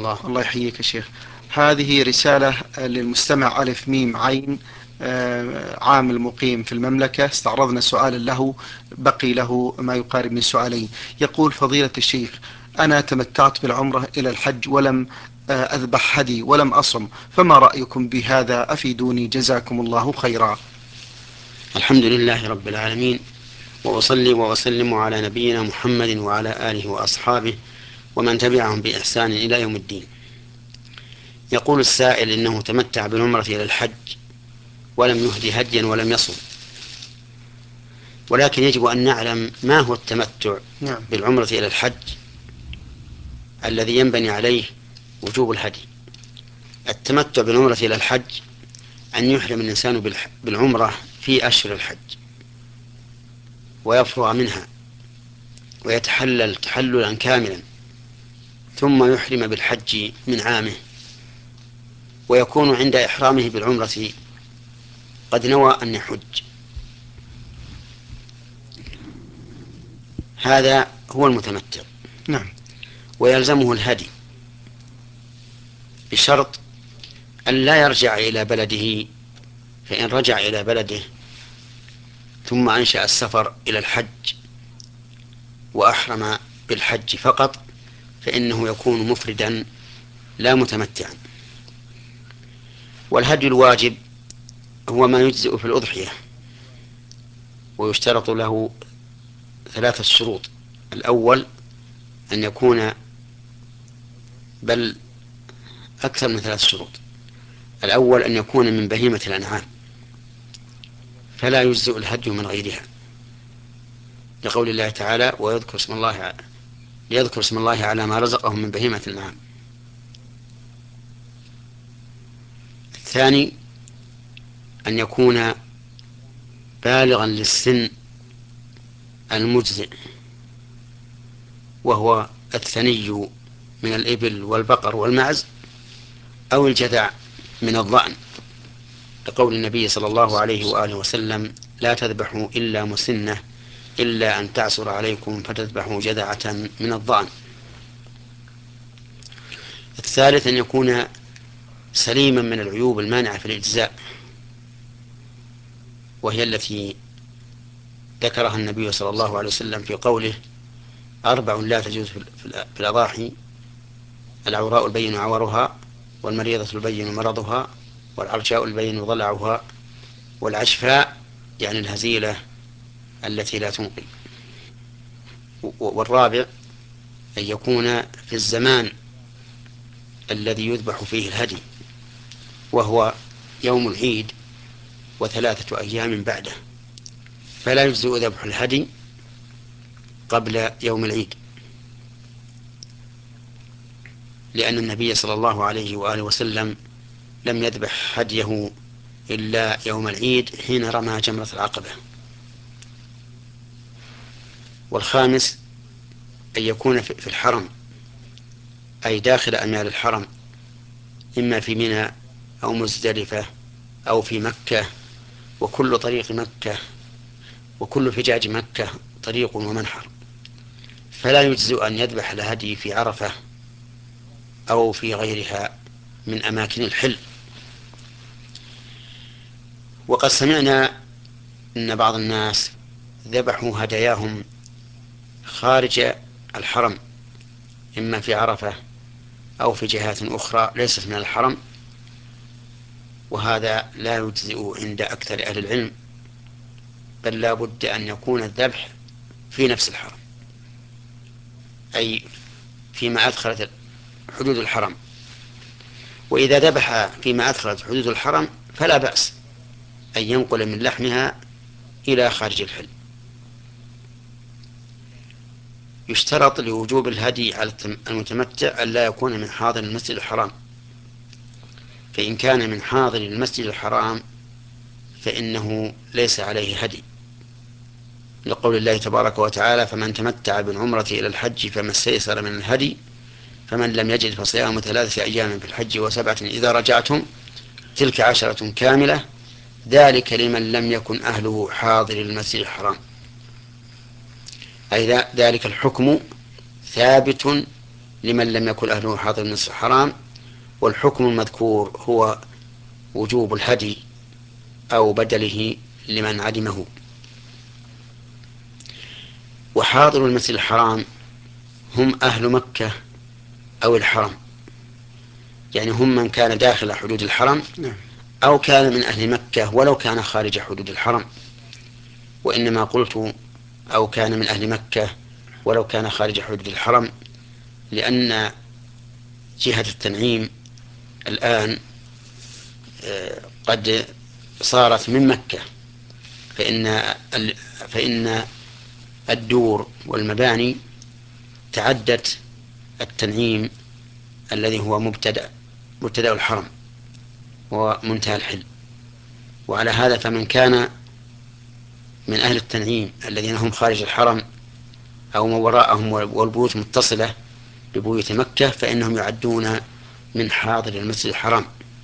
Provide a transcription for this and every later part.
الله. الله يحييك يا شيخ. هذه رسالة للمستمع ألف ميم عين، عامل مقيم في المملكة. استعرضنا سؤالا له، بقي له ما يقارب من سؤالين. يقول: فضيلة الشيخ، أنا تمتعت بالعمرة إلى الحج ولم أذبح هدي ولم أصم، فما رأيكم بهذا؟ أفيدوني جزاكم الله خيرا. الحمد لله رب العالمين، وأصلي وأسلم على نبينا محمد وعلى آله وأصحابه ومن تبعهم بإحسان إلى يوم الدين. يقول السائل إنه تمتع بالعمرة إلى الحج ولم يهدي هديا ولم يصم، ولكن يجب أن نعلم ما هو التمتع نعم. بالعمرة إلى الحج الذي ينبني عليه وجوب الهدي. التمتع بالعمرة إلى الحج أن يحرم الإنسان بالعمرة في أشهر الحج ويفرغ منها ويتحلل تحللا كاملا، ثم يحرم بالحج من عامه، ويكون عند إحرامه بالعمرة قد نوى أن يحج. هذا هو المتمتع. نعم. ويلزمه الهدي بشرط أن لا يرجع إلى بلده، فإن رجع إلى بلده ثم أنشأ السفر إلى الحج وأحرم بالحج فقط فإنه يكون مفردا لا متمتعا. والهدي الواجب هو ما يجزئ في الأضحية، ويشترط له 3 شروط. الأول أن يكون، بل أكثر من 3 شروط. الأول أن يكون من بهيمة الأنعام، فلا يجزئ الهدي من غيرها، لقول الله تعالى: ليذكر اسم الله على ما رزقهم من بهيمة الأنعام. الثاني أن يكون بالغا للسن المجزئ، وهو الثني من الإبل والبقر والمعز، أو الجذع من الضأن، لقول النبي صلى الله عليه وآله وسلم: لا تذبحوا إلا مسنة إلا أن تعسر عليكم فتذبحوا جذعة من الضأن. الثالث أن يكون سليما من العيوب المانعة في الإجزاء، وهي التي ذكرها النبي صلى الله عليه وسلم في قوله: 4 لا تجوز في الأضاحي: العوراء البين عورها، والمريضة البين مرضها، والعرجاء البين ضلعها، والعشفاء يعني الهزيلة التي لا تنقي. والرابع أن يكون في الزمان الذي يذبح فيه الهدي، وهو يوم العيد و3 أيام بعده، فلا يجزئ ذبح الهدي قبل يوم العيد، لأن النبي صلى الله عليه وآله وسلم لم يذبح هديه إلا يوم العيد حين رمى جمرة العقبة. والخامس أن يكون في الحرم، أي داخل أميال الحرم، إما في منى أو مزدلفة أو في مكة، وكل طريق مكة وكل فجاج مكة طريق ومنحر، فلا يجزئ أن يذبح الهدي في عرفة أو في غيرها من أماكن الحل. وقد سمعنا أن بعض الناس ذبحوا هداياهم خارج الحرم، إما في عرفة أو في جهات أخرى ليست من الحرم، وهذا لا يجزئ عند أكثر أهل العلم، بل لا بد أن يكون الذبح في نفس الحرم، أي فيما أدخلت حدود الحرم. وإذا ذبح فيما أدخلت حدود الحرم فلا بأس أن ينقل من لحمها إلى خارج الحل. يشترط لوجوب الهدي على المتمتع أن لا يكون من حاضر المسجد الحرام، فإن كان من حاضر المسجد الحرام فإنه ليس عليه هدي، لقول الله تبارك وتعالى: فمن تمتع بالعمرة إلى الحج فما استيسر من الهدي، فمن لم يجد فصيام 3 أيام في الحج و7 إذا رجعتم تلك 10 كاملة، ذلك لمن لم يكن أهله حاضر المسجد الحرام. أي ذلك الحكم ثابت لمن لم يكن أهله حاضر المسجد الحرام، والحكم المذكور هو وجوب الهدي أو بدله لمن عدمه. وحاضر المسجد الحرام هم أهل مكة أو الحرم، يعني هم من كان داخل حدود الحرم أو كان من أهل مكة ولو كان خارج حدود الحرم. وإنما قلت أو كان من أهل مكة ولو كان خارج حدود الحرم لأن جهة التنعيم الآن قد صارت من مكة، فإن الدور والمباني تعدت التنعيم الذي هو مبتدأ الحرم ومنتهى الحل. وعلى هذا فمن كان من أهل التنعيم الذين هم خارج الحرم أو ما وراءهم والبيوت متصلة ببيوت مكة فإنهم يعدون من حاضر المسجد الحرام.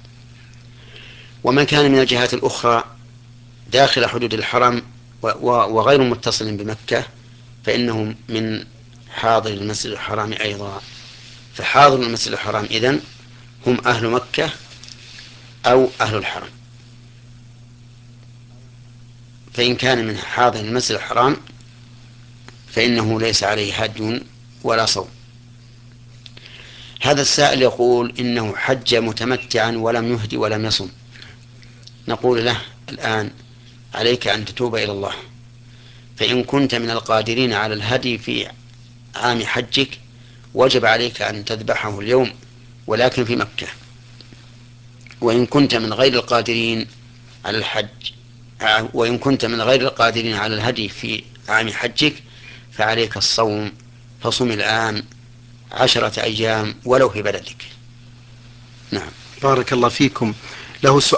ومن كان من الجهات الأخرى داخل حدود الحرم وغير متصل بمكة فإنهم من حاضر المسجد الحرام أيضا. فحاضر المسجد الحرام إذن هم أهل مكة أو أهل الحرم. فإن كان من حاضر المسجد الحرام فإنه ليس عليه هدي ولا صوم. هذا السائل يقول إنه حج متمتعا ولم يهدي ولم يصم. نقول له الآن عليك أن تتوب إلى الله، فإن كنت من القادرين على الهدي في عام حجك وجب عليك أن تذبحه اليوم ولكن في مكة. وإن كنت من غير القادرين على الحج وإن كنت من غير القادرين على الهدي في عام حجك فعليك الصوم، فصم الآن 10 أيام ولو في بلدك. نعم. بارك الله فيكم. له